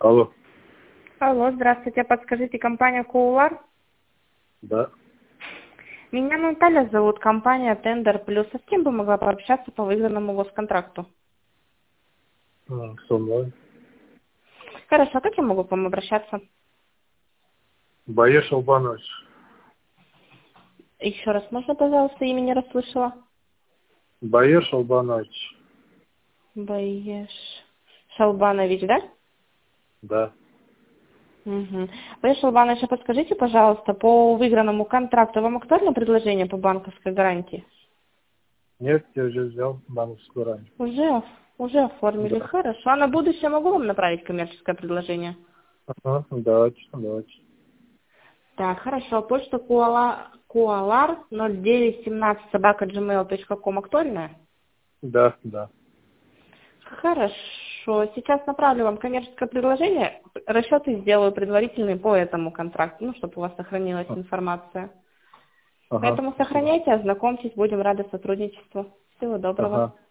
Алло. Алло, здравствуйте. Подскажите, компания Куулар? Да. Меня Наталья зовут, компания Тендер Плюс. А с кем бы могла пообщаться по выигранному контракту? Со мной. Хорошо, как я могу к вам обращаться? Баеш Албанович. Еще раз, можно, пожалуйста, имя не расслышала? Баеш Албанович. Баеш Шалбанович, да? Да. Угу. Баеш Шалбанович, а подскажите, пожалуйста, по выигранному контракту вам актуально предложение по банковской гарантии? Нет, я уже взял банковскую ранее. Уже оформили. Да. Хорошо. А на будущее могу вам направить коммерческое предложение? Ага, давайте. Так, хорошо. Почта Куалар 0917 @gmail.com актуальная? Да. Хорошо. Сейчас направлю вам коммерческое предложение. Расчеты сделаю предварительные по этому контракту, чтобы у вас сохранилась информация. Ага, Поэтому спасибо. сохраняйте, ознакомьтесь, будем рады сотрудничеству. Всего доброго. Ага.